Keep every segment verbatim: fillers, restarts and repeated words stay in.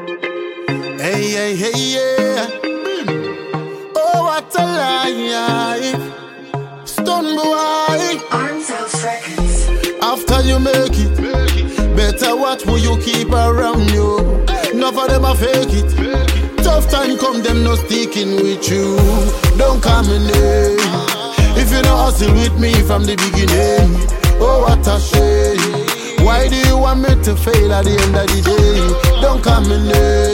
Hey, hey, hey, yeah. Oh, what a life. Stun boy. Arms House Records. After you make it, better watch who you keep around you. None of them a fake it. Tough time come, them no sticking with you. Don't come in there. If you don't hustle with me from the beginning, oh, what a shame. Why do you want me to fail at the end of the day? Don't come in there.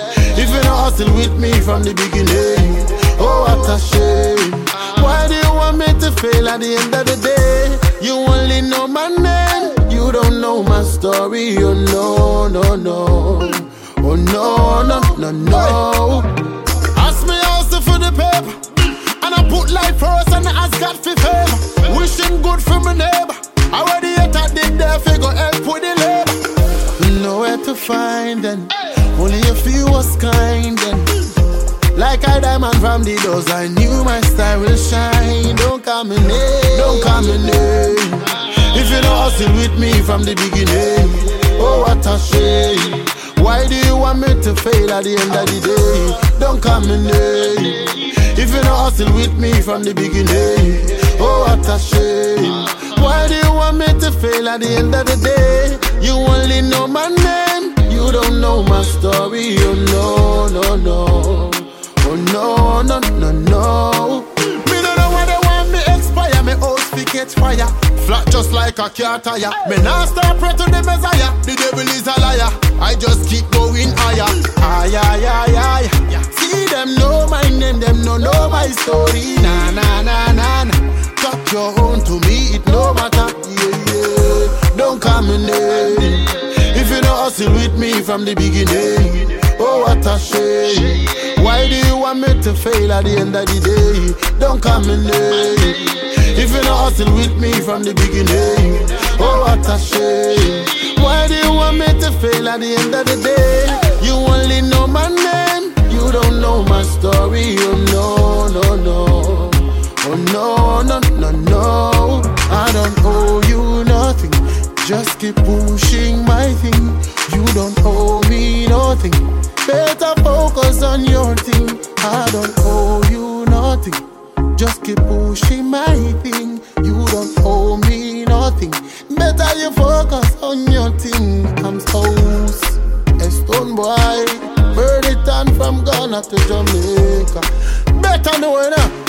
If you don't hustle with me from the beginning, oh, what a shame. Why do you want me to fail at the end of the day? You only know my name, you don't know my story. Oh no, no, no. Oh no, no, no, no. Ask me also for the paper, and I put life first and I ask God for favor. Wishing good for my neighbor. Already hit I did there, figure help with the labor. Nowhere to find them, only a few was kind then. Like a diamond from the doors, I knew my style will shine. Don't come in here, don't come in here. If you don't hustle with me from the beginning, oh what a shame. Why do you want me to fail at the end of the day? Don't come in here. If you don't hustle with me from the beginning, oh what a shame. Why do you want me to fail at the end of the day? You only know my name, you don't know my story. Oh no, no, no. Oh no, no, no, no. Me don't know why they want me expire. Me house fi catch fire. Flat just like a car tire. Me nah stop pray to the Messiah. The devil is a liar. I just keep going higher. Ay, ay, ay, ay. See them know my name, them no know my story. Nah, nah, nah, nah, nah. Talk your own to me, it no matter. Yeah, yeah. Don't come in there. If you don't hustle with me from the beginning, oh what a shame. Why do you want me to fail at the end of the day? Don't come in there. If you don't hustle with me from the beginning, oh what a shame. Why do you want me to fail at the end of the day? You only know my name, you don't know my story. Oh no, no, no. Oh no, no, no, no. I don't owe you nothing, just keep pushing my thing. You don't owe me nothing, better focus on your thing. I don't owe you nothing, just keep pushing my thing. You don't owe me nothing, better you focus on your thing. I'm House, a stone boy, bird it on from Ghana to Jamaica. Better know it now.